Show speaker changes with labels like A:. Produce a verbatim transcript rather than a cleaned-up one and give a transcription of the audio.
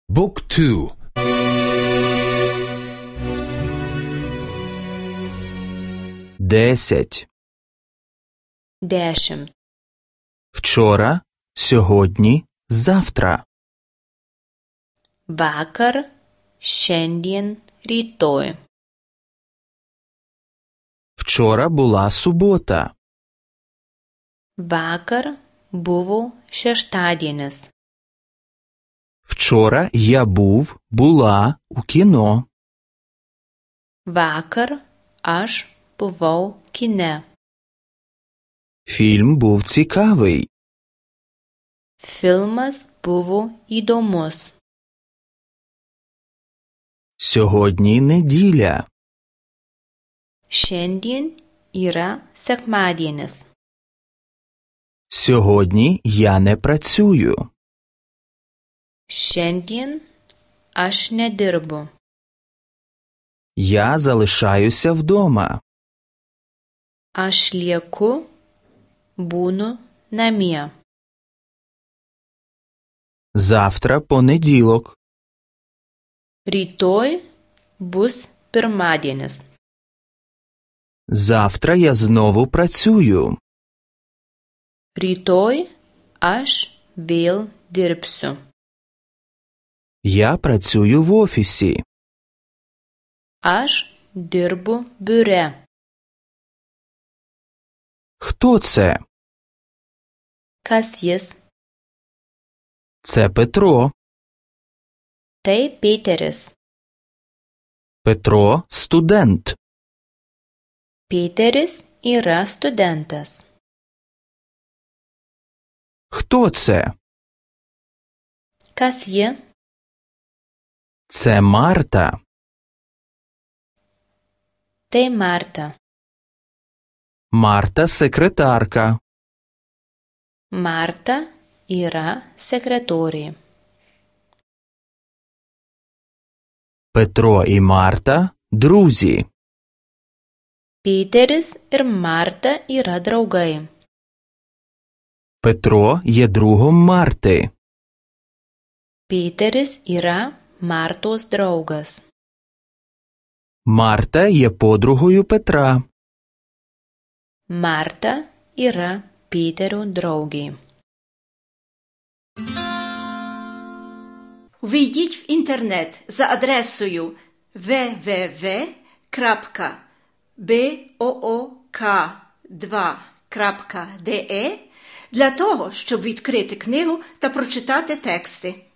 A: บุ๊กทูдесять
B: Дешим.
A: Вчора, сьогодні, завтра.
B: Vakar, šiandien, rytoj.
A: Вчора була субота.
B: Vakar buvo šeštadienis.
A: Вчора я був, була у кіно.
B: Vakar aš buvau kine.
A: Фільм був цікавий.
B: Filmas buvo įdomus.
A: Сьогодні неділя.
B: Šiandien yra sekmadienis.
A: Сьогодні я не працюю.
B: Šiandien aš nedirbu.
A: Я залишаюся вдома.
B: Aš lieku, būnu namie.
A: Завтра понеділок.
B: Rytoj bus pirmadienis.
A: Завтра я знову працюю.
B: Rytoj aš vėl dirbsiu.
A: Я працюю в офісі.
B: Aš dirbu biure.
A: Хто це?
B: Kas jis?
A: Це Петро.
B: Tai Peteris.
A: Петро – студент.
B: Peteris yra studentas.
A: Хто це?
B: Kas ji?
A: Це Марта.
B: Tai Marta.
A: Марта – секретарка.
B: Marta yra sekretorė.
A: Петро і Марта – друзі.
B: Peteris ir Marta yra draugai.
A: Петро є другом Марти.
B: Peteris yra Martos draugas.
A: Марта є подругою Петра.
B: Marta yra Peterio draugė.
C: Ввійдіть в інтернет за адресою дабл ю дабл ю дабл ю крапка боок два крапка де для того, щоб відкрити книгу та прочитати тексти.